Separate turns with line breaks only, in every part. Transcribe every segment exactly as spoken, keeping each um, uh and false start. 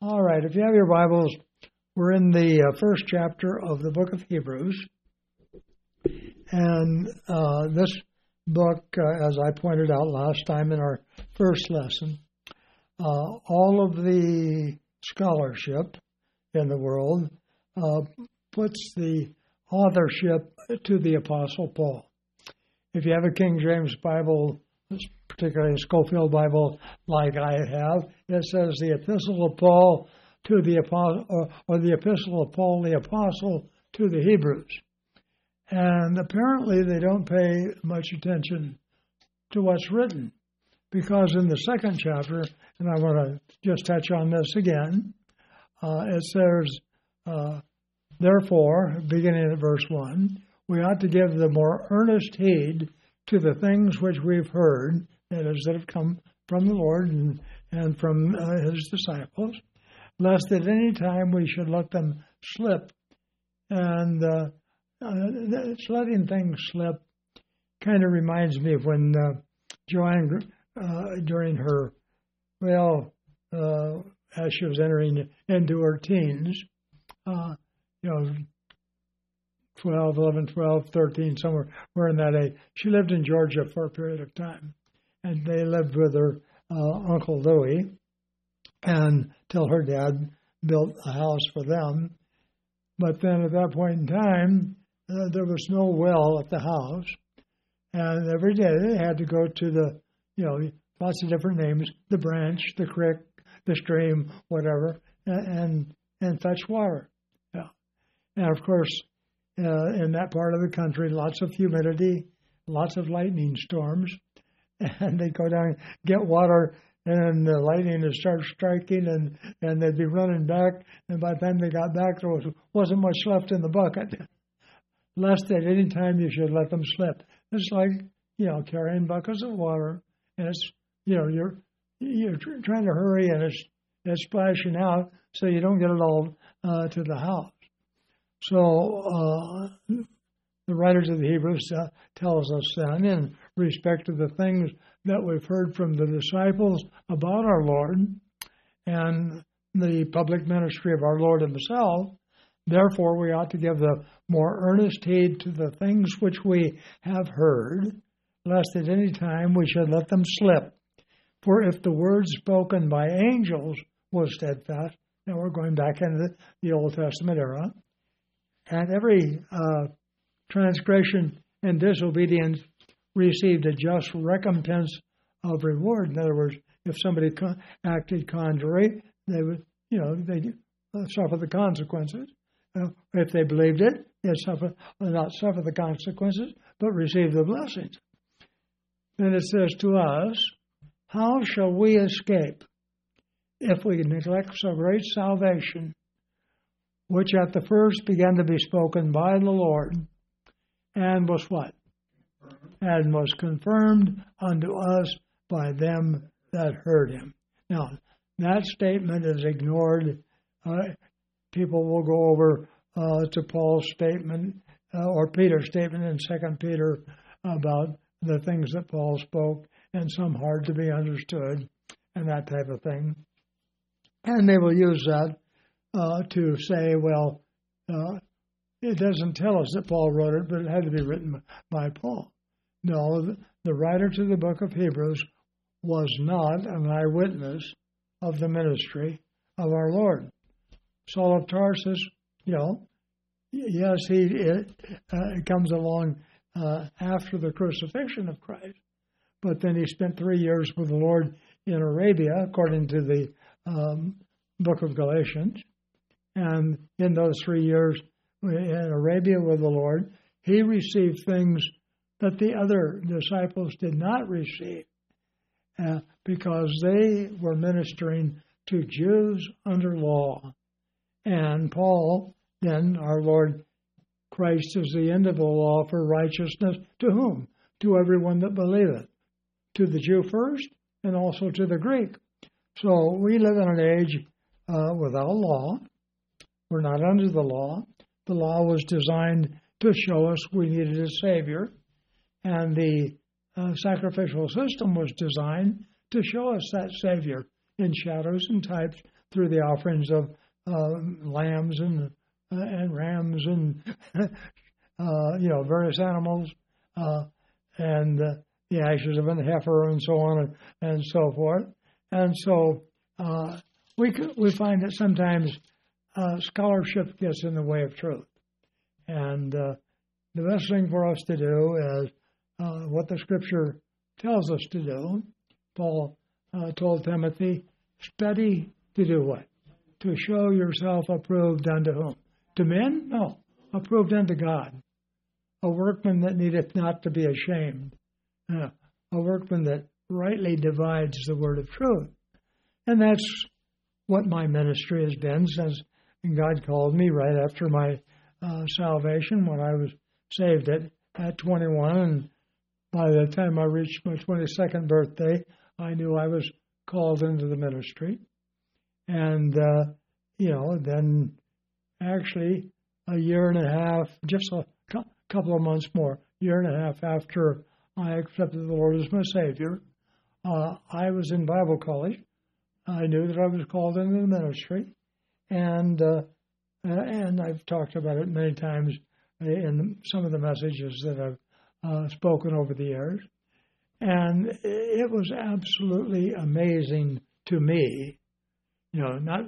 All right, if you have your Bibles, we're in the uh, first chapter of the book of Hebrews. And uh, this book, uh, as I pointed out last time in our first lesson, uh, all of the scholarship in the world uh, puts the authorship to the Apostle Paul. If you have a King James Bible, particularly a Scofield Bible like I have, it says the Epistle of Paul to the Apostle, or, or the Epistle of Paul the Apostle to the Hebrews. And apparently they don't pay much attention to what's written, because in the second chapter, and I want to just touch on this again, uh, it says, uh, therefore, beginning at verse one, we ought to give the more earnest heed to the things which we've heard, that is, that have come from the Lord and, and from uh, his disciples, lest at any time we should let them slip. And uh, uh, letting things slip kind of reminds me of when uh, Joanne, uh, during her, well, uh, as she was entering into her teens, uh, you know, twelve, eleven, twelve, thirteen, somewhere where in that age. She lived in Georgia for a period of time, and they lived with her uh, Uncle Louis until her dad built a house for them. But then at that point in time, uh, there was no well at the house, and every day they had to go to the, you know, lots of different names, the branch, the creek, the stream, whatever, and and, and fetch water. Yeah. And of course, Uh, in that part of the country, lots of humidity, lots of lightning storms, and they go down, get water, and the lightning would start striking, and, and they'd be running back, and by the time they got back, there was, wasn't much left in the bucket. Lest at any time you should let them slip. It's like, you know, carrying buckets of water, and it's, you know, you're you're trying to hurry, and it's, it's splashing out, so you don't get it all uh, to the house. So uh, the writer to the Hebrews uh, tells us then, in respect to the things that we've heard from the disciples about our Lord and the public ministry of our Lord himself, therefore we ought to give the more earnest heed to the things which we have heard, lest at any time we should let them slip. For if the word spoken by angels was steadfast, now we're going back into the, the Old Testament era, and every uh, transgression and disobedience received a just recompense of reward. In other words, if somebody co- acted contrary, they would, you know, they suffer the consequences. Uh, if they believed it, they suffer, well, not suffer the consequences, but receive the blessings. Then it says to us, how shall we escape if we neglect so great salvation, which at the first began to be spoken by the Lord, and was what? And was confirmed unto us by them that heard him. Now, that statement is ignored. Uh, people will go over uh, to Paul's statement, uh, or Peter's statement in Second Peter about the things that Paul spoke, and some hard to be understood, and that type of thing. And they will use that Uh, to say, well, uh, it doesn't tell us that Paul wrote it, but it had to be written by Paul. No, the writer to the book of Hebrews was not an eyewitness of the ministry of our Lord. Saul of Tarsus, you know, yes, he it, uh, it comes along uh, after the crucifixion of Christ, but then he spent three years with the Lord in Arabia, according to the um, book of Galatians. And in those three years in Arabia with the Lord, he received things that the other disciples did not receive uh, because they were ministering to Jews under law. And Paul, then, our Lord Christ, is the end of the law for righteousness. To whom? To everyone that believeth. To the Jew first, and also to the Greek. So we live in an age uh, without law. We're not under the law. The law was designed to show us we needed a Savior, and the uh, sacrificial system was designed to show us that Savior in shadows and types through the offerings of uh, lambs and uh, and rams and uh, you know various animals uh, and uh, the ashes of an heifer and so on and, and so forth. And so uh, we we find that sometimes uh, scholarship gets in the way of truth. And uh, the best thing for us to do is uh, what the Scripture tells us to do. Paul uh, told Timothy, study to do what? To show yourself approved unto whom? To men? No. Approved unto God. A workman that needeth not to be ashamed. Uh, a workman that rightly divides the word of truth. And that's what my ministry has been since God called me right after my uh, salvation when I was saved at, at twenty-one. And by the time I reached my twenty-second birthday, I knew I was called into the ministry. And, uh, you know, then actually a year and a half, just a cu- couple of months more, year and a half after I accepted the Lord as my Savior, uh, I was in Bible college. I knew that I was called into the ministry. And, uh, and I've talked about it many times in some of the messages that I've uh, spoken over the years. And it was absolutely amazing to me. You know, not,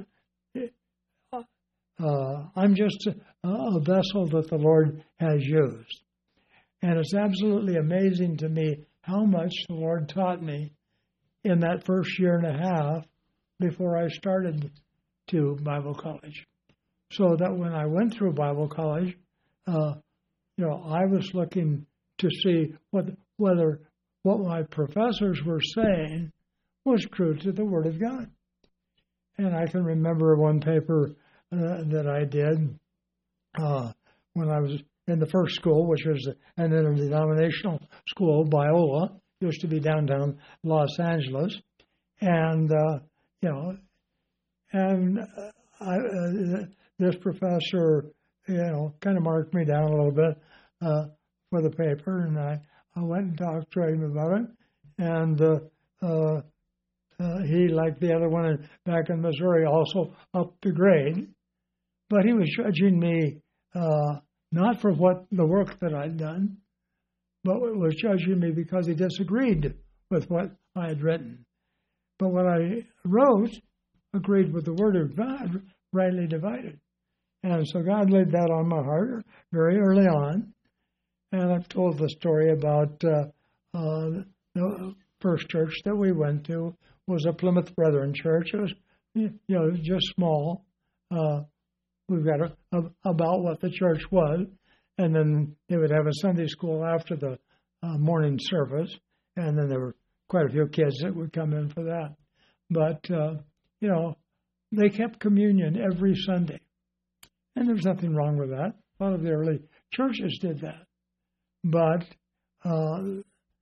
uh, I'm just a, a vessel that the Lord has used. And it's absolutely amazing to me how much the Lord taught me in that first year and a half before I started to Bible college. So that when I went through Bible college, uh, you know, I was looking to see what, whether what my professors were saying was true to the Word of God. And I can remember one paper uh, that I did uh, when I was in the first school, which was an interdenominational school, Biola, used to be downtown Los Angeles. And, uh, you know, and I, uh, this professor, you know, kind of marked me down a little bit uh, for the paper, and I, I went and talked to him about it. And uh, uh, uh, he, like the other one in, back in Missouri, also upped the grade. But he was judging me uh, not for what the work that I'd done, but was judging me because he disagreed with what I had written. But what I wrote agreed with the Word of God, rightly divided. And so God laid that on my heart very early on. And I've told the story about uh, uh, the first church that we went to was a Plymouth Brethren church. It was, you know, just small. Uh, we've got a, a, about what the church was. And then they would have a Sunday school after the uh, morning service. And then there were quite a few kids that would come in for that. But, uh, you know, they kept communion every Sunday. And there's nothing wrong with that. A lot of the early churches did that. But uh,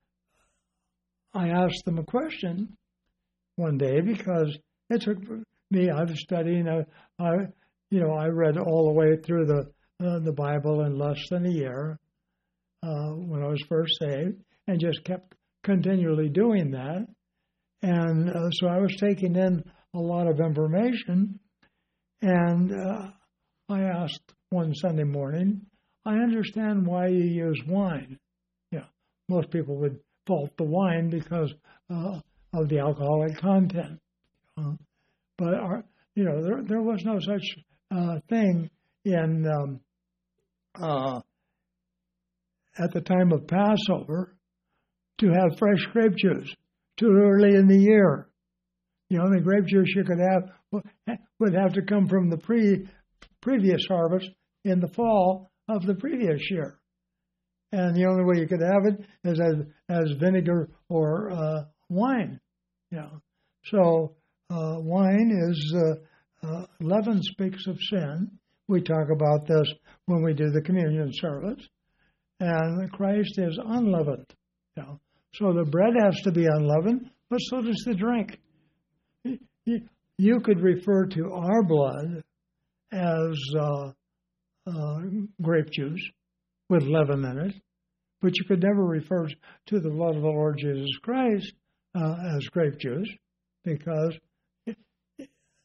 I asked them a question one day because it took me, I was studying, I, I you know, I read all the way through the uh, the Bible in less than a year uh, when I was first saved, and just kept continually doing that. And uh, so I was taking in a lot of information, and uh, I asked one Sunday morning, I understand why you use wine. Yeah, most people would fault the wine because uh, of the alcoholic content. Uh, but, our, you know, there, there was no such uh, thing in, um, uh, at the time of Passover, to have fresh grape juice too early in the year. You know, the grape juice you could have would have to come from the pre previous harvest in the fall of the previous year. And the only way you could have it is as, as vinegar or uh, wine. You know. So uh, wine is, uh, uh, leaven speaks of sin. We talk about this when we do the communion service. And Christ is unleavened. You know. So the bread has to be unleavened, but so does the drink. You could refer to our blood as uh, uh, grape juice with leaven in it, but you could never refer to the blood of the Lord Jesus Christ uh, as grape juice, because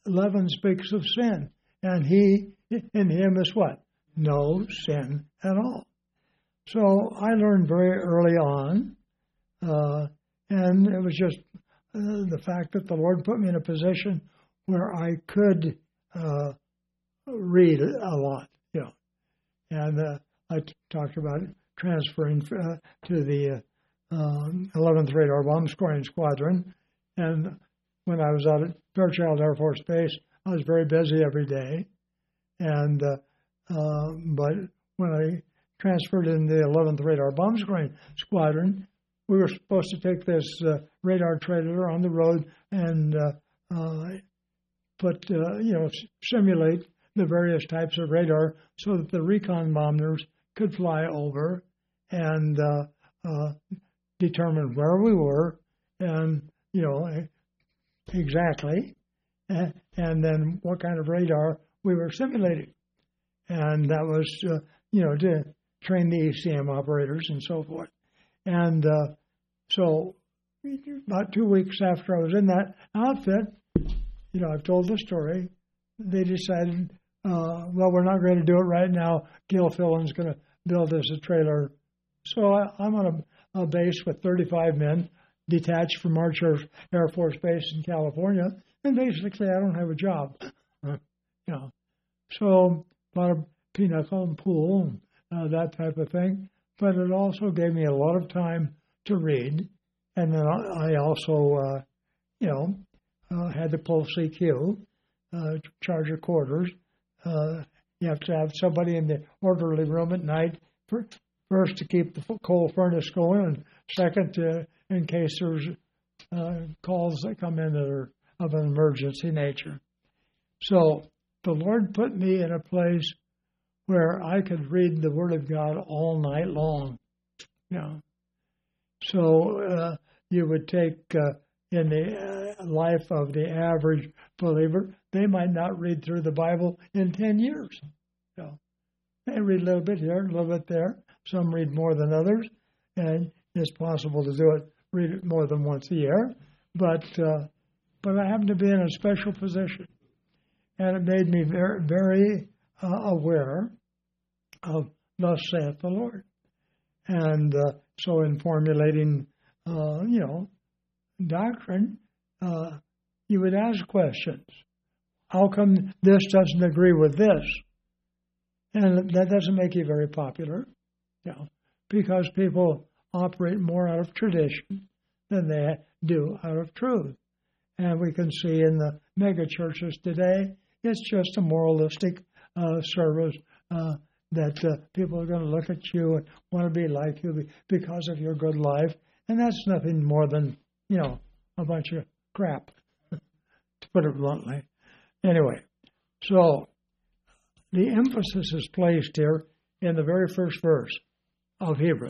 eleven speaks of sin, and he in him is what? No sin at all. So I learned very early on, uh, and it was just uh, the fact that the Lord put me in a position where I could uh, read a lot, you know. And uh, I t- talked about transferring uh, to the uh, um, eleventh Radar Bomb Scoring Squadron, and when I was out at Fairchild Air Force Base, I was very busy every day. And uh, uh, but when I transferred in the eleventh Radar Bomb Scoring Squadron, we were supposed to take this uh, radar trailer on the road and uh, uh, put, uh, you know, simulate the various types of radar so that the recon bombers could fly over and uh, uh, determine where we were and, you know, exactly, and, and then what kind of radar we were simulating. And that was, uh, you know, to train the E C M operators and so forth. And uh, so about two weeks after I was in that outfit, you know, I've told the story, they decided, uh, well, we're not going to do it right now. Gil Fillen's going to build us a trailer. So I, I'm on a, a base with thirty-five men, detached from March Air Force Base in California, and basically I don't have a job. Uh, you know, so a lot of pinochle and pool, uh, that type of thing. But it also gave me a lot of time to read, and then I also, uh, you know, uh, had to pull C Q, uh, charge of quarters. Uh, you have to have somebody in the orderly room at night, for, first to keep the coal furnace going, and second to, in case there's uh, calls that come in that are of an emergency nature. So the Lord put me in a place where I could read the Word of God all night long. You know. So uh, you would take uh, in the uh, life of the average believer, they might not read through the Bible in ten years. So they read a little bit here, a little bit there. Some read more than others, and it's possible to do it, read it more than once a year. But uh, but I happen to be in a special position, and it made me very, very uh, aware of thus saith the Lord. And uh, so in formulating, uh, you know, doctrine, uh, you would ask questions. How come this doesn't agree with this? And that doesn't make you very popular, you know, because people operate more out of tradition than they do out of truth. And we can see in the mega churches today, it's just a moralistic uh, service uh, that uh, people are going to look at you and want to be like you because of your good life. And that's nothing more than, you know, a bunch of crap, to put it bluntly. Anyway, so the emphasis is placed here in the very first verse of Hebrews.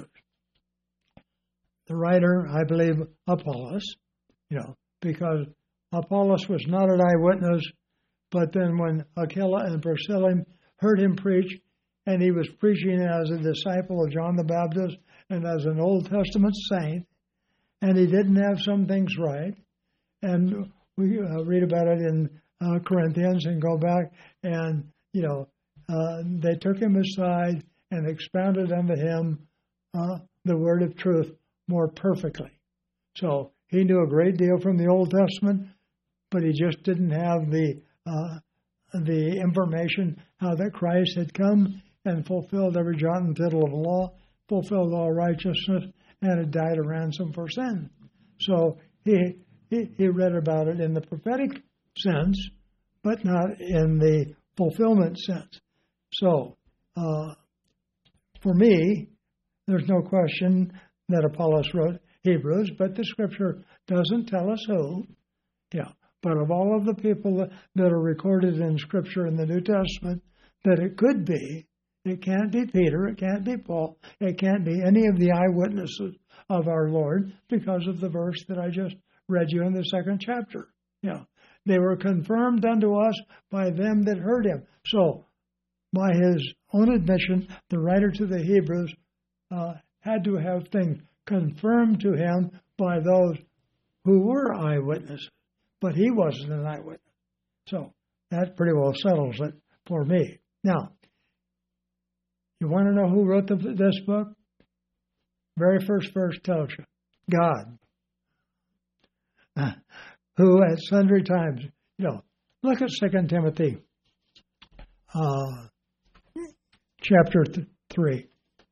The writer, I believe, Apollos, you know, because Apollos was not an eyewitness, but then when Aquila and Priscilla heard him preach, and he was preaching as a disciple of John the Baptist and as an Old Testament saint, and he didn't have some things right, and we uh, read about it in uh, Corinthians and go back, and, you know, uh, they took him aside and expounded unto him uh, the word of truth more perfectly. So he knew a great deal from the Old Testament, but he just didn't have the uh, the information how that Christ had come and fulfilled every jot and tittle of the law, fulfilled all righteousness, and had died a ransom for sin. So he, he he read about it in the prophetic sense, but not in the fulfillment sense. So uh, for me, there's no question that Apollos wrote Hebrews, but the Scripture doesn't tell us who. Yeah, but of all of the people that, that are recorded in Scripture in the New Testament, that it could be, it can't be Peter, it can't be Paul, it can't be any of the eyewitnesses of our Lord because of the verse that I just read you in the second chapter. Yeah, they were confirmed unto us by them that heard him. So, by his own admission, the writer to the Hebrews uh, had to have things confirmed to him by those who were eyewitnesses. But he wasn't an eyewitness. So that pretty well settles it for me. Now, you want to know who wrote the, this book? Very first verse tells you, God, uh, who at sundry times, you know, look at Second Timothy uh, chapter th- three.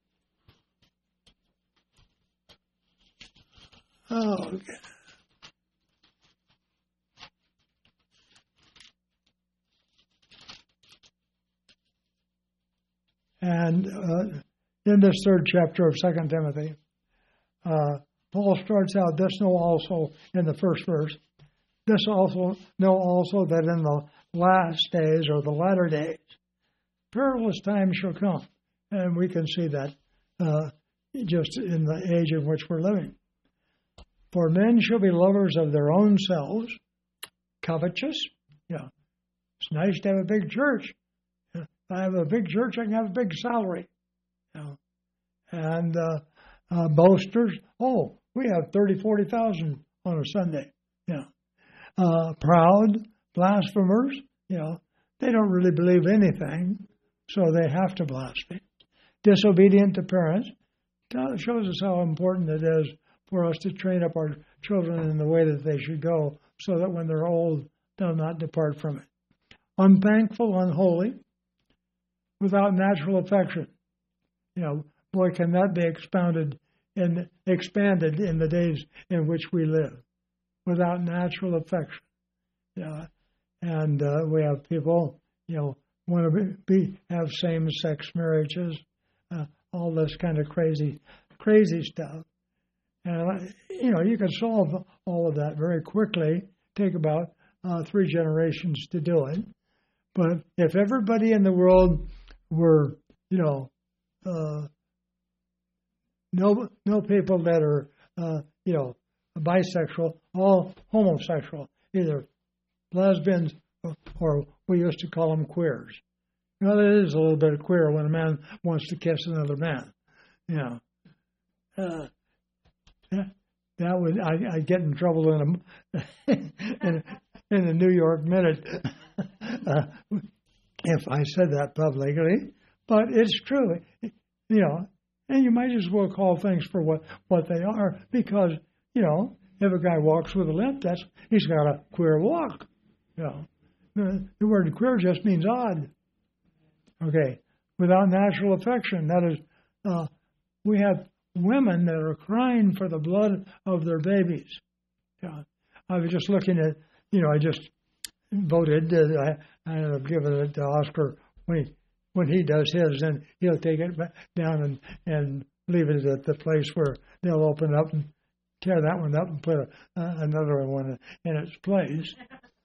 Oh, okay. And uh, in this third chapter of Second Timothy, uh, Paul starts out, this know also in the first verse, this also know also that in the last days or the latter days, perilous times shall come. And we can see that uh, just in the age in which we're living. For men shall be lovers of their own selves, covetous. You know, it's nice to have a big church. If I have a big church, I can have a big salary. You know, and uh, uh, boasters. Oh, we have thirty, forty thousand on a Sunday. You know, uh, proud, blasphemers. You know, they don't really believe anything, so they have to blaspheme. Disobedient to parents. That shows us how important it is for us to train up our children in the way that they should go, so that when they're old, they'll not depart from it. Unthankful, unholy, without natural affection. You know, boy, can that be expounded and expanded in the days in which we live. Without natural affection. Yeah, and uh, we have people, you know, want to be have same-sex marriages, uh, all this kind of crazy, crazy stuff. And, you know, you can solve all of that very quickly. Take about uh, three generations to do it. But if everybody in the world were, you know, uh, no no people that are, uh, you know, bisexual, all homosexual, either lesbians or, or we used to call them queers. You know, there is a little bit of queer when a man wants to kiss another man. You know. Uh, That would I I'd get in trouble in a in, in a New York Minute uh, if I said that publicly, but it's true, you know. And you might as well call things for what, what they are, because you know if a guy walks with a limp, that's he's got a queer walk. You know, the, the word queer just means odd. Okay, without natural affection, that is, uh, we have women that are crying for the blood of their babies. Yeah. I was just looking at, you know, I just voted. Uh, I, I ended up giving it to Oscar when he, when he does his, and he'll take it back down and, and leave it at the place where they'll open up and tear that one up and put a, uh, another one in its place.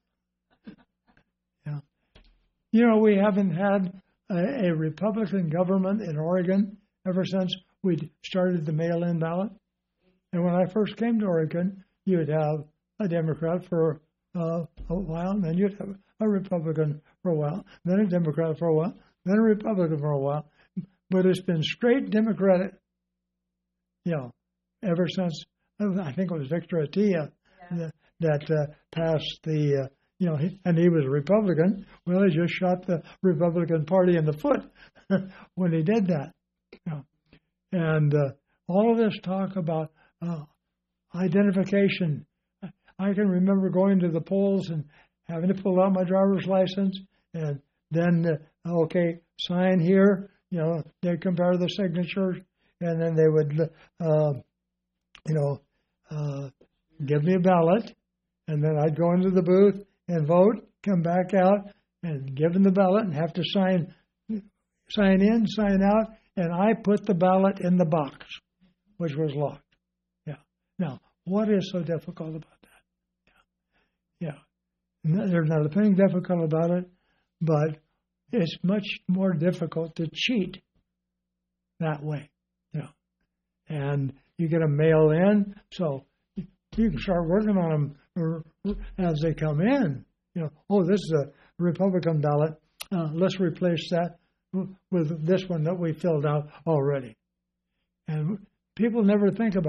Yeah. You know, we haven't had a, a Republican government in Oregon ever since we started the mail-in ballot. And when I first came to Oregon, you'd have a Democrat for uh, a while, and then you'd have a Republican for a while, then a Democrat for a while, then a Republican for a while. But it's been straight Democratic, you know, ever since, I think it was Victor Atiyeh yeah. that, that uh, passed the, uh, you know, he, and he was a Republican. Well, he just shot the Republican Party in the foot when he did that. You know. And uh, all of this talk about uh, identification. I can remember going to the polls and having to pull out my driver's license and then, uh, okay, sign here. You know, they'd compare the signatures, and then they would, uh, you know, uh, give me a ballot. And then I'd go into the booth and vote, come back out and give them the ballot and have to sign, sign in, sign out. And I put the ballot in the box, which was locked. Yeah. Now, what is so difficult about that? Yeah. yeah. There's not a thing difficult about it, but it's much more difficult to cheat that way. Yeah. And you get a mail in, so you can start working on them as they come in. You know, oh, this is a Republican ballot. Uh, let's replace that with this one that we filled out already. And people never think about it.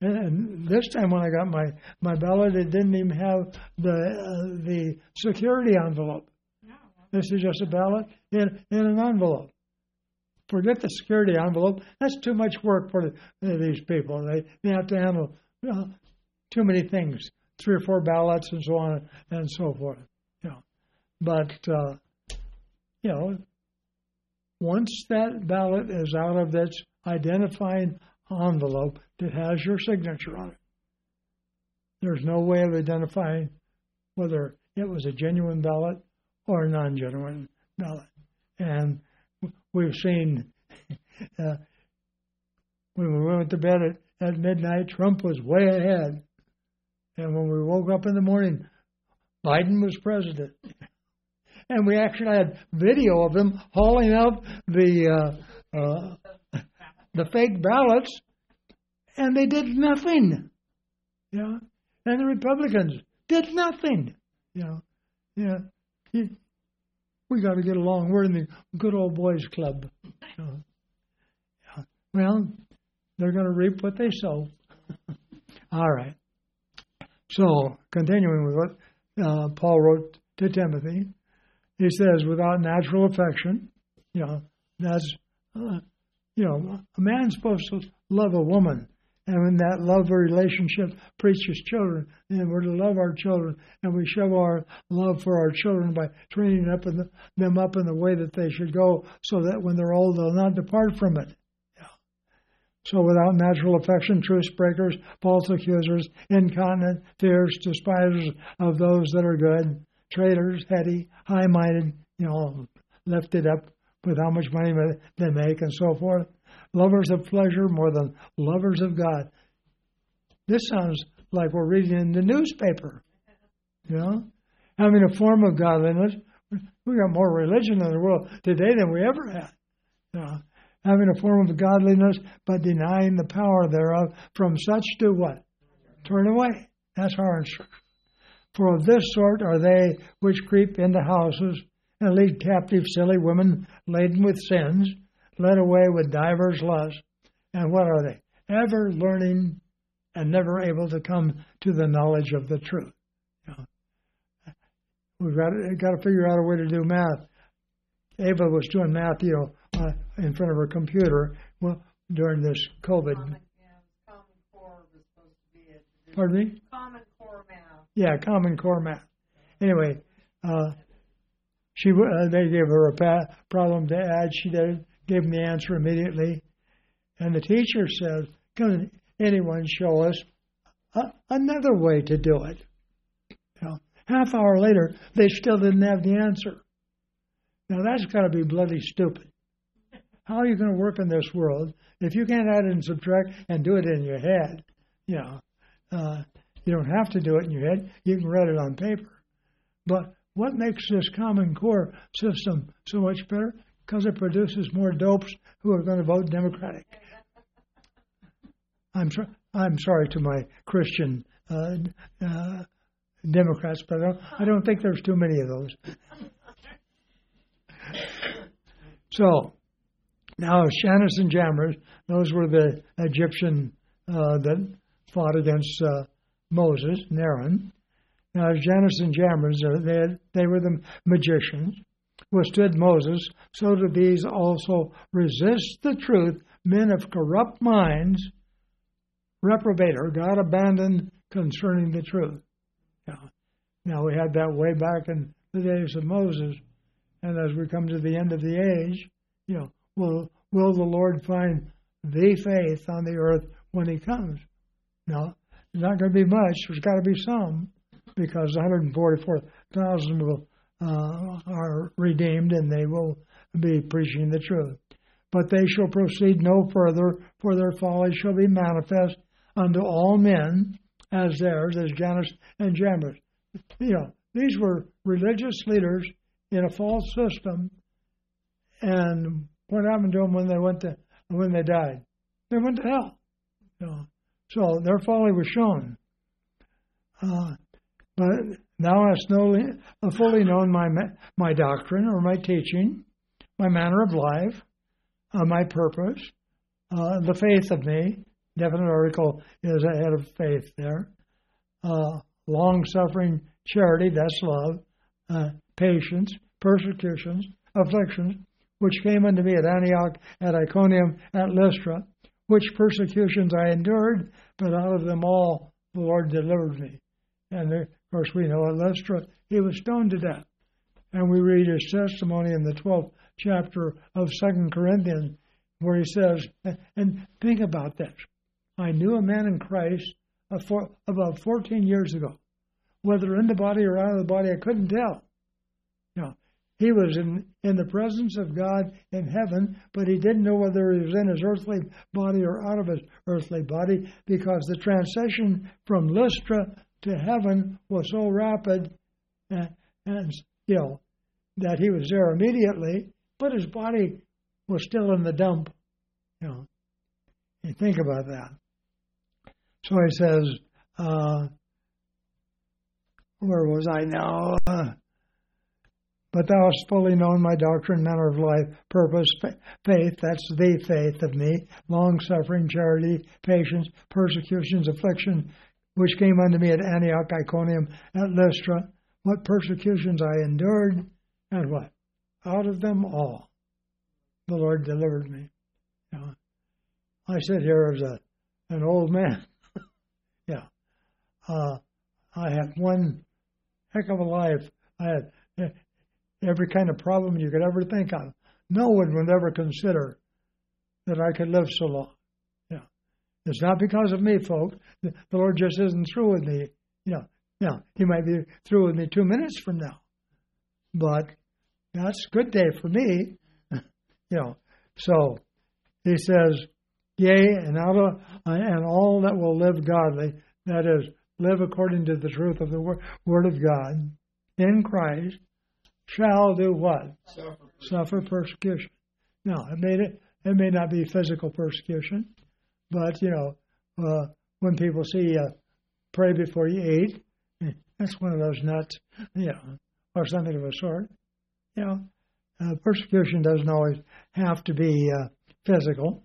And, and this time when I got my, my ballot, it didn't even have the uh, the security envelope. No. This is just a ballot in, in an envelope. Forget the security envelope. That's too much work for the, these people. They, they have to handle you know, too many things, three or four ballots and so on and so forth. You know. But, uh, you know, once that ballot is out of its identifying envelope that has your signature on it, there's no way of identifying whether it was a genuine ballot or a non-genuine ballot. And we've seen uh, when we went to bed at, at midnight, Trump was way ahead. And when we woke up in the morning, Biden was president. And we actually had video of him hauling up the uh, uh, the fake ballots, and they did nothing. You know? And the Republicans did nothing. You know? Yeah. You, we got to get along. We're in the good old boys club. You know? Yeah. Well, they're going to reap what they sow. All right. So, continuing with what uh, Paul wrote to Timothy, he says, without natural affection, you know, that's, uh, you know, a man's supposed to love a woman. And when that love relationship preaches children, and we're to love our children, and we show our love for our children by training up in the, them up in the way that they should go, so that when they're old, they'll not depart from it. Yeah. So without natural affection, truce breakers, false accusers, incontinent, fierce, despisers of those that are good, traitors, heady, high-minded, you know, lifted up with how much money they make and so forth. Lovers of pleasure more than lovers of God. This sounds like we're reading in the newspaper, you know. Having a form of godliness. We got more religion in the world today than we ever had. You know. Having a form of godliness, but denying the power thereof. From such do what? Turn away. That's our instruction. For of this sort are they which creep into houses and lead captive silly women laden with sins, led away with divers lusts. And what are they? Ever learning and never able to come to the knowledge of the truth. You know, we've got to, got to figure out a way to do math. Ava was doing math, you know, uh, in front of her computer well, during this COVID.
Common, yeah, Common Core was supposed to be it.
Pardon me?
Common Core math.
Yeah, Common Core math. Anyway, uh, she uh, they gave her a pa- problem to add. She did, gave them the answer immediately. And the teacher says, can anyone show us a, another way to do it? You know, half hour later, they still didn't have the answer. Now, that's got to be bloody stupid. How are you going to work in this world if you can't add and subtract and do it in your head? You know, uh, you don't have to do it in your head. You can write it on paper. But what makes this Common Core system so much better? Because it produces more dopes who are going to vote Democratic. I'm, tr- I'm sorry to my Christian uh, uh, Democrats, but I don't, I don't think there's too many of those. So, now Jannes and Jambres, those were the Egyptian uh, that fought against uh, Moses and Aaron. Now, Jannes and Jambres, uh, they, had, they were the magicians, withstood Moses, so do these also resist the truth, men of corrupt minds, reprobate or God abandoned concerning the truth. Now, now, we had that way back in the days of Moses, and as we come to the end of the age, you know, will will the Lord find the faith on the earth when He comes? No, there's not going to be much. There's got to be some, because one hundred forty-four thousand will uh, are redeemed, and they will be preaching the truth. But they shall proceed no further, for their folly shall be manifest unto all men, as theirs, as Jannes and Jambres. You know, these were religious leaders in a false system, and what happened to them when they went to when they died? They went to hell. You know, so their folly was shown. Uh, but thou hast no, uh, fully known my my doctrine or my teaching, my manner of life, uh, my purpose, uh, the faith of me, Definite article is ahead of faith there. Uh, long-suffering charity, that's love. Uh, patience, persecutions, afflictions, which came unto me at Antioch, at Iconium, at Lystra, which persecutions I endured, but out of them all the Lord delivered me. And of course we know at Lystra he was stoned to death. And we read his testimony in the twelfth chapter of Second Corinthians, where he says, and think about this, I knew a man in Christ about fourteen years ago. Whether in the body or out of the body, I couldn't tell. You know, he was in, in the presence of God in heaven, but he didn't know whether he was in his earthly body or out of his earthly body, because the transition from Lystra to heaven was so rapid and, and you know, that he was there immediately, but his body was still in the dump. You know, you think about that. So he says, uh, where was I now? Uh, but thou hast fully known my doctrine, manner of life, purpose, fa- faith, that's the faith of me, long-suffering, charity, patience, persecutions, affliction, which came unto me at Antioch, Iconium, at Lystra, what persecutions I endured, and what? Out of them all, the Lord delivered me. You know, I sit here as a an old man. yeah. Uh, I had one heck of a life. I had every kind of problem you could ever think of. No one would ever consider that I could live so long. Yeah. It's not because of me, folks. The Lord just isn't through with me. Yeah. Now, he might be through with me two minutes from now. But that's a good day for me. you know. So he says, yea, and out of and all that will live godly, that is, live according to the truth of the word, word of God in Christ, shall do what?
Suffer,
Suffer persecution. Now, it may, it may not be physical persecution, but, you know, uh, when people see you pray before you eat, that's one of those nuts, you know, or something of a sort. You know, uh, persecution doesn't always have to be uh, physical.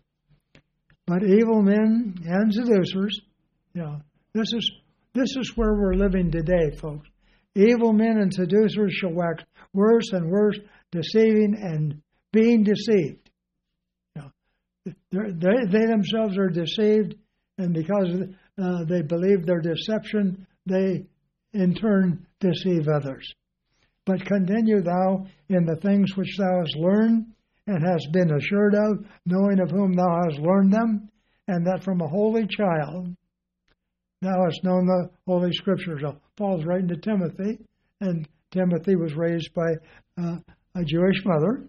But evil men and seducers, you know, this is this is where we're living today, folks. Evil men and seducers shall wax worse and worse, deceiving and being deceived. You know, they, they themselves are deceived, and because uh, they believe their deception, they in turn deceive others. But continue thou in the things which thou hast learned, and hast been assured of, knowing of whom thou hast learned them, and that from a holy child thou hast known the Holy Scriptures. So Paul's writing to Timothy, and Timothy was raised by uh, a Jewish mother,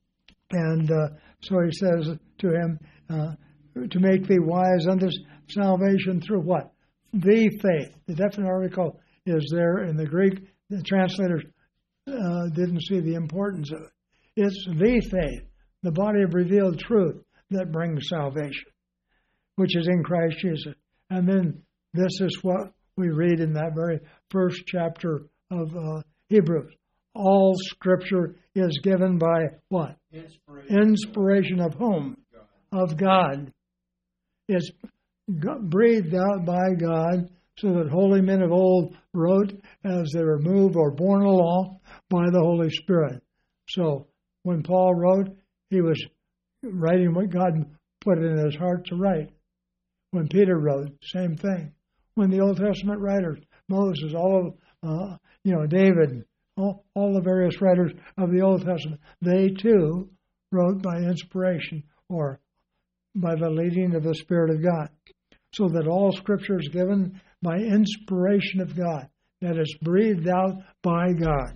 and uh, so he says to him, uh, to make thee wise unto salvation through what? The faith. The definite article is there in the Greek. The translators uh, didn't see the importance of it. It's the faith, the body of revealed truth that brings salvation, which is in Christ Jesus. And then this is what we read in that very first chapter of uh, Hebrews. All Scripture is given by what?
Inspiration.
Inspiration of whom?
God.
Of God. It's breathed out by God, so that holy men of old wrote as they were moved or borne along by the Holy Spirit. So when Paul wrote, he was writing what God put in his heart to write. When Peter wrote, same thing. When the Old Testament writers, Moses, all of, uh, you know, David, all, all the various writers of the Old Testament, they too wrote by inspiration or by the leading of the Spirit of God. So that all Scripture is given by inspiration of God, that is breathed out by God.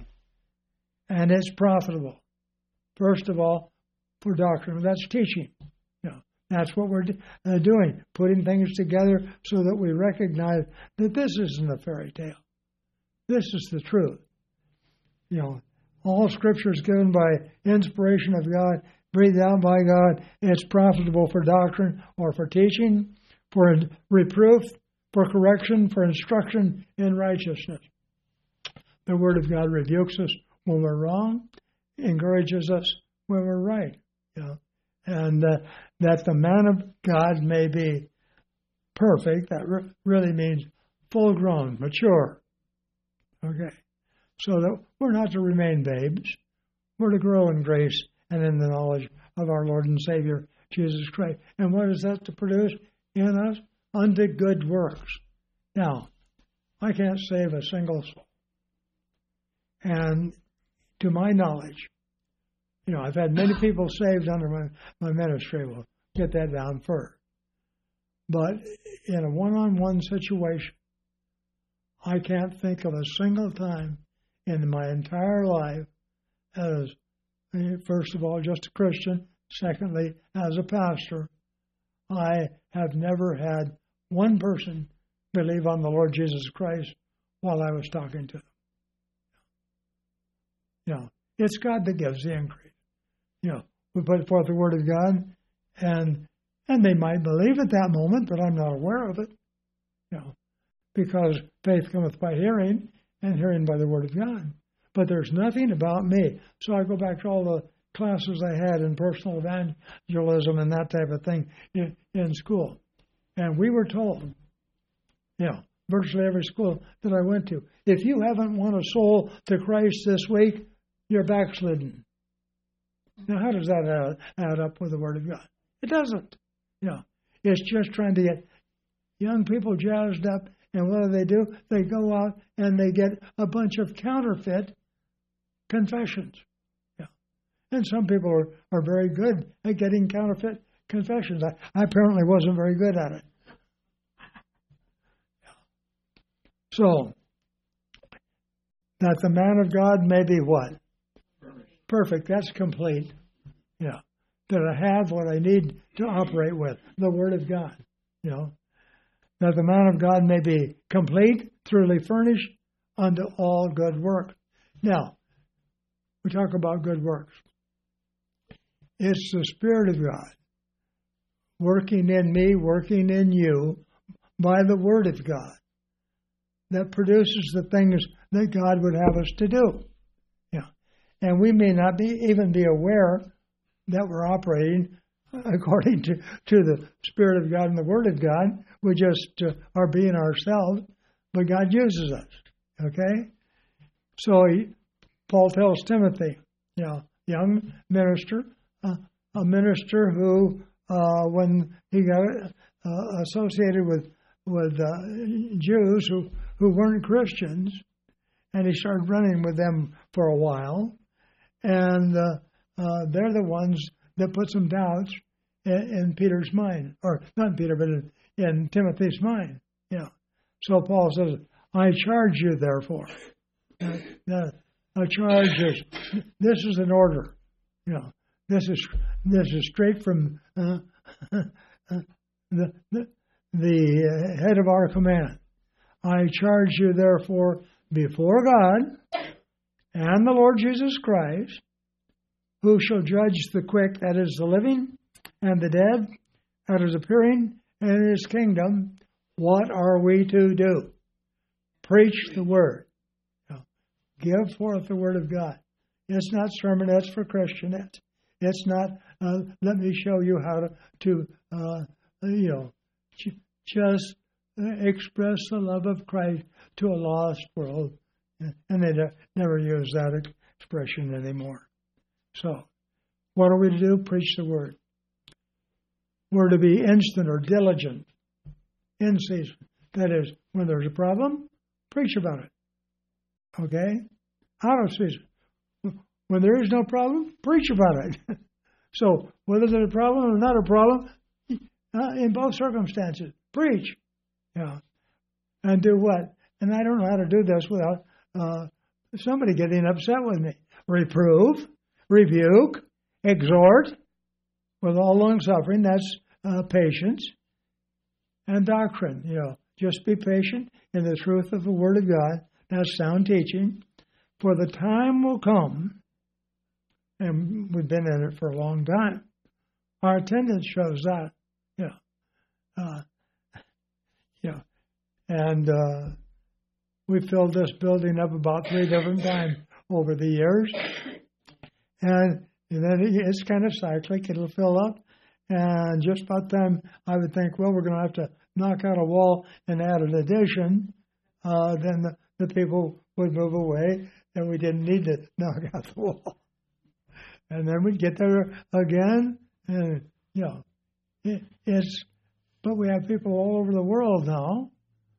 And it's profitable. First of all, for doctrine, that's teaching. You know, that's what we're uh, doing, putting things together so that we recognize that this isn't a fairy tale. This is the truth. You know, all Scripture is given by inspiration of God, breathed out by God. It's profitable for doctrine or for teaching, for reproof, for correction, for instruction in righteousness. The Word of God rebukes us when we're wrong, encourages us when we're right. You know, and uh, that the man of God may be perfect. That re- really means full grown, mature. Okay. So that we're not to remain babes. We're to grow in grace and in the knowledge of our Lord and Savior, Jesus Christ. And what is that to produce in us? Unto good works. Now, I can't save a single soul. And to my knowledge, you know, I've had many people saved under my, my ministry. We'll get that down first. But in a one-on-one situation, I can't think of a single time in my entire life as, first of all, just a Christian, secondly, as a pastor, I have never had one person believe on the Lord Jesus Christ while I was talking to them. You know, it's God that gives the increase. You know, we put forth the Word of God, and and they might believe at that moment, but I'm not aware of it. You know, because faith cometh by hearing, and hearing by the Word of God. But there's nothing about me. So I go back to all the classes I had in personal evangelism and that type of thing in, in school. And we were told, you know, virtually every school that I went to, if you haven't won a soul to Christ this week, you're backslidden. Now, how does that add, add up with the Word of God? It doesn't. You know, it's just trying to get young people jazzed up, and what do they do? They go out and they get a bunch of counterfeit confessions. Yeah. And some people are, are very good at getting counterfeit confessions. I, I apparently wasn't very good at it. So, that the man of God may be what? Perfect. That's complete. Yeah. That I have what I need to operate with, the Word of God. You know. That the man of God may be complete, truly furnished unto all good works. Now, we talk about good works. It's the Spirit of God working in me, working in you, by the Word of God, that produces the things that God would have us to do. Yeah. And we may not be even be aware that we're operating according to, to the Spirit of God and the Word of God. We just uh, are being ourselves, but God uses us. Okay? So he, Paul tells Timothy, you know, young minister, uh, a minister who, uh, when he got uh, associated with with uh, Jews who, who weren't Christians, and he started running with them for a while, and uh, uh, they're the ones that put some doubts in, in Peter's mind, or not in Peter, but in, in Timothy's mind. Yeah. So Paul says, I charge you, therefore. Uh, uh, a charge is, this is an order. You know, this is this is straight from uh, the, the the head of our command. I charge you, therefore, before God and the Lord Jesus Christ, who shall judge the quick, that is the living, and the dead, that is appearing in his kingdom. What are we to do? Preach the word. You know, give forth the word of God. It's not sermonettes for Christianettes. It's not, uh, let me show you how to, to uh, you know, just express the love of Christ to a lost world. And they never use that expression anymore. So, what are we to do? Preach the word. We're to be instant or diligent in season. That is, when there's a problem, preach about it. Okay? Out of season. When there is no problem, preach about it. So, whether there's a problem or not a problem, uh, in both circumstances, preach. Yeah. And do what? And I don't know how to do this without uh, somebody getting upset with me. Reprove, rebuke, exhort, with all long suffering. That's uh, patience. And doctrine. You know, just be patient in the truth of the Word of God. That's sound teaching. For the time will come, and we've been in it for a long time. Our attendance shows that. Yeah. Uh, yeah. And uh, we filled this building up about three different times over the years. And then it's kind of cyclic. It'll fill up. And just about the time I would think, well, we're going to have to knock out a wall and add an addition, uh, then the, the people would move away, and we didn't need to knock out the wall. And then we'd get there again, and, you know, it, it's, but we have people all over the world now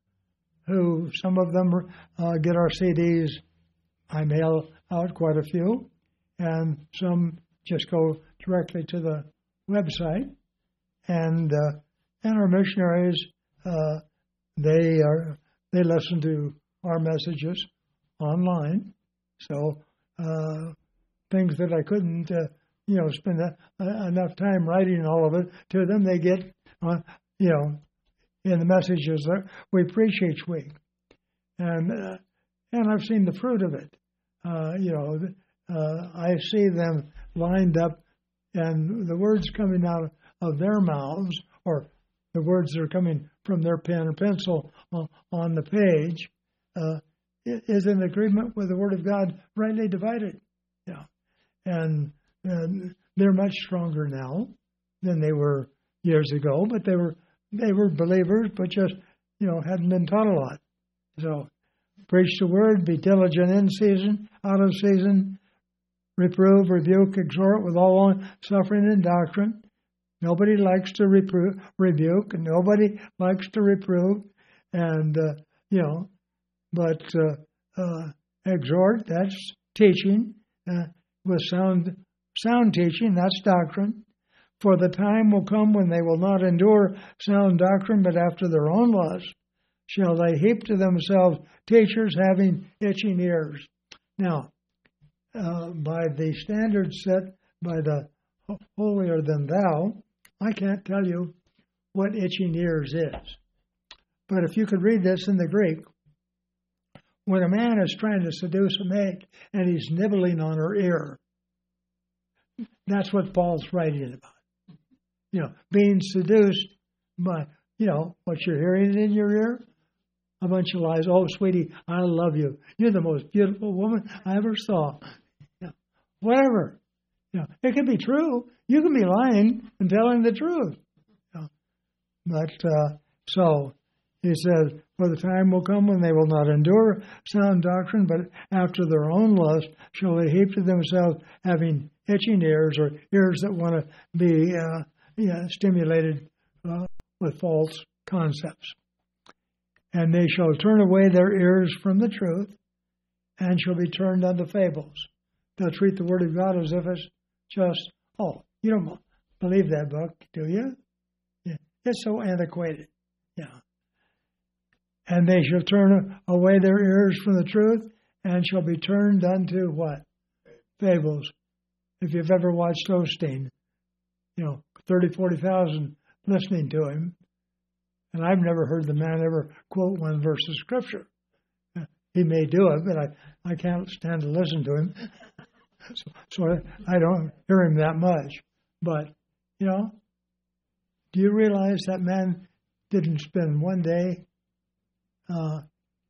who, some of them uh, get our C Ds. I mail out quite a few, and some just go directly to the website. And uh, and our missionaries, uh, they are they listen to our messages online. So uh, things that I couldn't, uh, you know, spend a, a, enough time writing all of it to them, they get, uh, you know, in the messages that we preach each week. And uh, and I've seen the fruit of it. Uh, you know, uh, I see them lined up, and the words coming out of their mouths, or the words that are coming from their pen or pencil on, on the page, uh, is in agreement with the Word of God rightly divided. Yeah, and, and they're much stronger now than they were years ago, but they were they were believers, but just, you know, hadn't been taught a lot. So, preach the Word, be diligent in season, out of season, reprove, rebuke, exhort with all long suffering and doctrine. Nobody likes to repro- rebuke, and nobody likes to reprove, and, uh, you know, but uh, uh, exhort, that's teaching, uh, with sound, sound teaching, that's doctrine. For the time will come when they will not endure sound doctrine, but after their own lusts shall they heap to themselves teachers having itching ears. Now, uh, by the standards set by the holier than thou, I can't tell you what itching ears is. But if you could read this in the Greek, when a man is trying to seduce a maid and he's nibbling on her ear, that's what Paul's writing about. You know, being seduced by, you know, what you're hearing in your ear, a bunch of lies. Oh, sweetie, I love you. You're the most beautiful woman I ever saw. You know, whatever. You know, it could be true. You can be lying and telling the truth. You know, but uh, so he says, for the time will come when they will not endure sound doctrine, but after their own lust shall they heap to themselves having itching ears, or ears that want to be uh, yeah, stimulated uh, with false concepts. And they shall turn away their ears from the truth, and shall be turned unto fables. They'll treat the Word of God as if it's just, oh, you don't believe that book, do you? Yeah. It's so antiquated. Yeah. And they shall turn away their ears from the truth, and shall be turned unto what? Fables. If you've ever watched Osteen, you know, thirty, forty thousand listening to him. And I've never heard the man ever quote one verse of Scripture. He may do it, but I, I can't stand to listen to him. so, so I don't hear him that much. But, you know, do you realize that man didn't spend one day uh,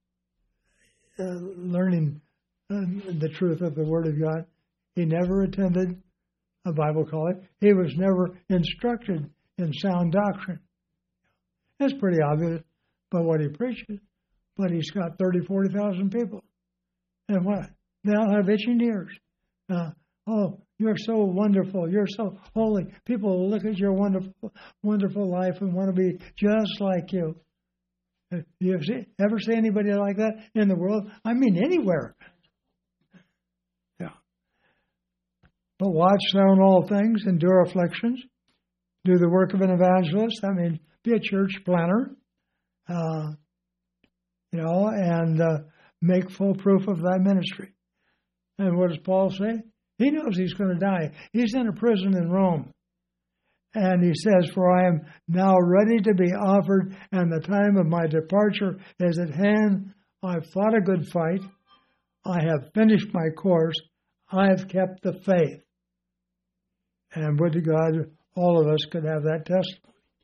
uh, learning uh, the truth of the Word of God? He never attended a Bible college. He was never instructed in sound doctrine. It's pretty obvious by what he preaches, but he's got thirty, forty thousand people. And what? They all have itching ears. Uh, oh, you're so wonderful. You're so holy. People will look at your wonderful, wonderful life and want to be just like you. Do you ever see, ever see anybody like that in the world? I mean, anywhere. Yeah. But watch thou in all things, endure afflictions, do the work of an evangelist. I mean, be a church planner, uh, you know, and uh, make full proof of thy ministry. And what does Paul say? He knows he's going to die. He's in a prison in Rome. And he says, for I am now ready to be offered, and the time of my departure is at hand. I've fought a good fight. I have finished my course. I have kept the faith. And would to God, all of us could have that testimony.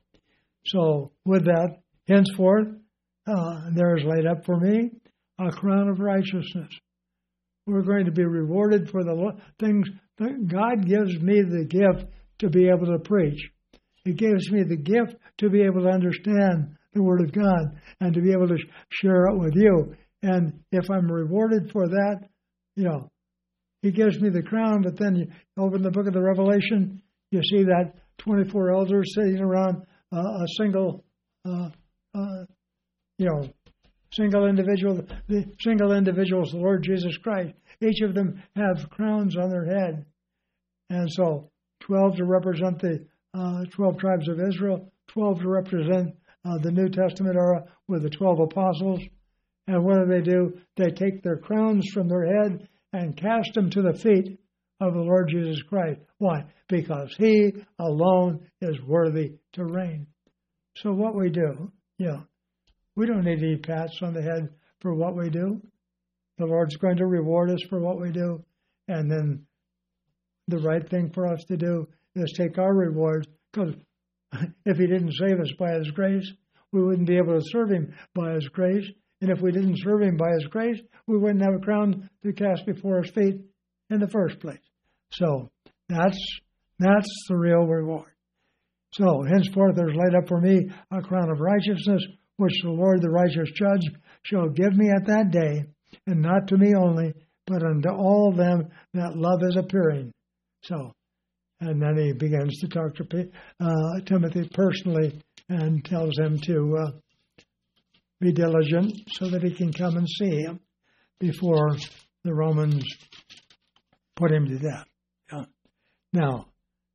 So with that, henceforth, uh, there is laid up for me a crown of righteousness. We're going to be rewarded for the things that God gives me the gift to be able to preach. He gives me the gift to be able to understand the Word of God and to be able to sh- share it with you. And if I'm rewarded for that, you know, He gives me the crown, but then you open the book of the Revelation, you see that twenty-four elders sitting around uh, a single, uh, uh, you know, single individual, the single individuals, the Lord Jesus Christ. Each of them have crowns on their head. And so twelve to represent the uh, twelve tribes of Israel, twelve to represent uh, the New Testament era with the twelve apostles. And what do they do? They take their crowns from their head and cast them to the feet of the Lord Jesus Christ. Why? Because He alone is worthy to reign. So what we do, yeah, we don't need any pats on the head for what we do. The Lord's going to reward us for what we do. And then the right thing for us to do is take our reward, because if He didn't save us by His grace, we wouldn't be able to serve Him by His grace. And if we didn't serve Him by His grace, we wouldn't have a crown to cast before His feet in the first place. So that's that's the real reward. So henceforth there is laid up for me a crown of righteousness, which the Lord, the righteous judge, shall give me at that day, and not to me only, but unto all them that love His appearing. So, and then he begins to talk to uh, Timothy personally and tells him to uh, be diligent so that he can come and see him before the Romans put him to death. Yeah. Now,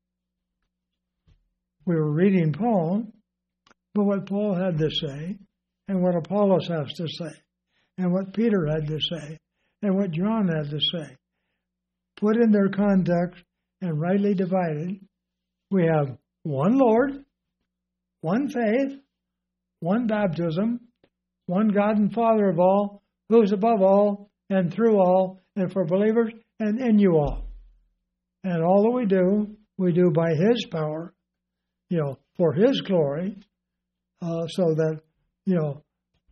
we were reading Paul, but what Paul had to say, and what Apollos has to say, and what Peter had to say, and what John had to say, put in their context and rightly divided, we have one Lord, one faith, one baptism, one God and Father of all, who is above all and through all, and for believers and in you all. And all that we do, we do by His power, you know, for His glory, uh, so that, you know,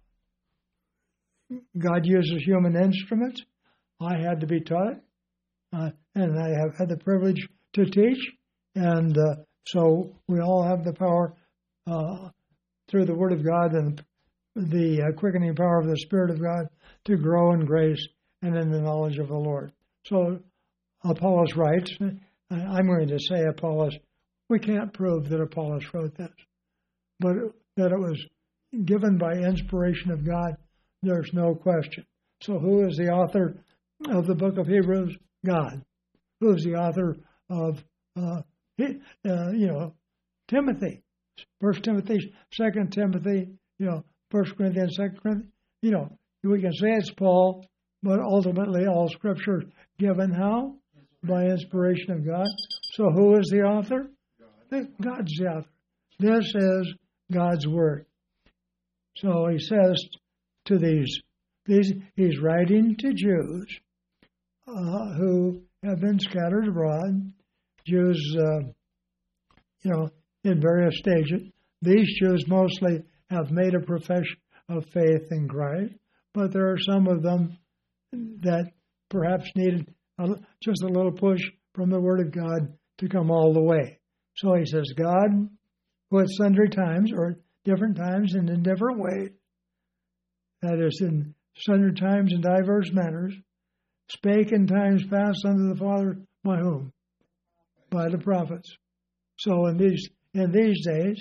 God uses human instruments. I had to be taught, uh, and I have had the privilege to teach, and uh, so we all have the power uh, through the Word of God and the uh, quickening power of the Spirit of God to grow in grace and in the knowledge of the Lord. So Apollos writes, I'm going to say Apollos, we can't prove that Apollos wrote this, but that it was given by inspiration of God, there's no question. So who is the author of the book of Hebrews? God. Who is the author of, uh, uh, you know, Timothy? First Timothy, Second Timothy, you know, First Corinthians, Second Corinthians. You know, we can say it's Paul, but ultimately all Scripture given how? By inspiration of God. So who is the author? God. God's the author. This is God's Word. So he says to these, these he's writing to Jews uh, who have been scattered abroad, Jews, uh, you know, in various stages. These Jews mostly have made a profession of faith in Christ, but there are some of them that perhaps needed a, just a little push from the Word of God to come all the way. So he says, God, who at sundry times, or different times and in different ways, that is, in sundry times and diverse manners, spake in times past unto the Father by whom? By the prophets. So in these in these days,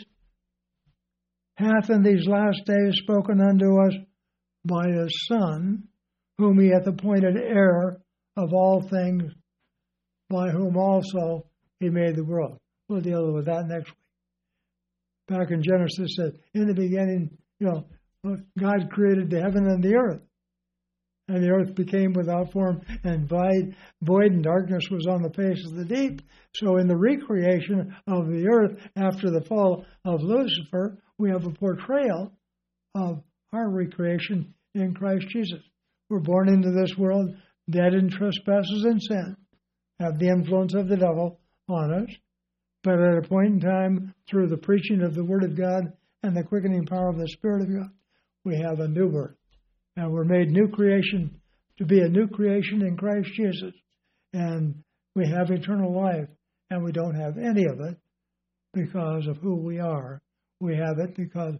hath in these last days spoken unto us by His Son, whom He hath appointed heir of all things, by whom also He made the world. We'll deal with that next week. Back in Genesis, it said, in the beginning, you know, God created the heaven and the earth. And the earth became without form and void, void, and darkness was on the face of the deep. So in the recreation of the earth after the fall of Lucifer, we have a portrayal of our recreation in Christ Jesus. We're born into this world dead in trespasses and sin, have the influence of the devil on us, but at a point in time, through the preaching of the Word of God and the quickening power of the Spirit of God, we have a new birth. And we're made new creation, to be a new creation in Christ Jesus. And we have eternal life, and we don't have any of it because of who we are. We have it because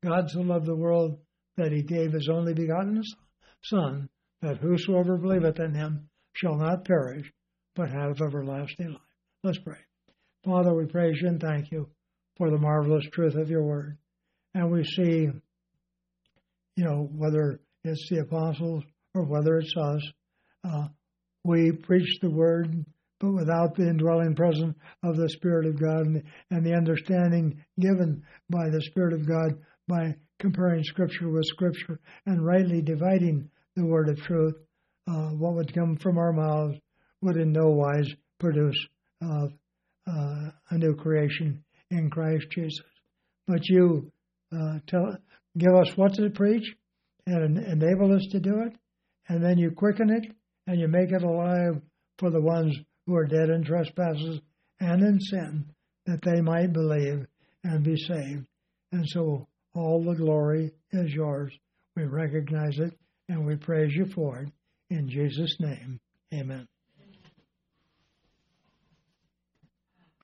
God so loved the world that he gave his only begotten Son, that whosoever believeth in him shall not perish, but have everlasting life. Let's pray. Father, we praise you and thank you for the marvelous truth of your word. And we see, you know, whether it's the apostles or whether it's us, uh, we preach the word, but without the indwelling presence of the Spirit of God and, and the understanding given by the Spirit of God by comparing Scripture with Scripture and rightly dividing the word of truth, uh, what would come from our mouths would in no wise produce uh, uh, a new creation in Christ Jesus. But you uh, tell, give us what to preach and enable us to do it, and then you quicken it and you make it alive for the ones who are dead in trespasses and in sin, that they might believe and be saved. And so all the glory is yours. We recognize it and we praise you for it. In Jesus' name, amen.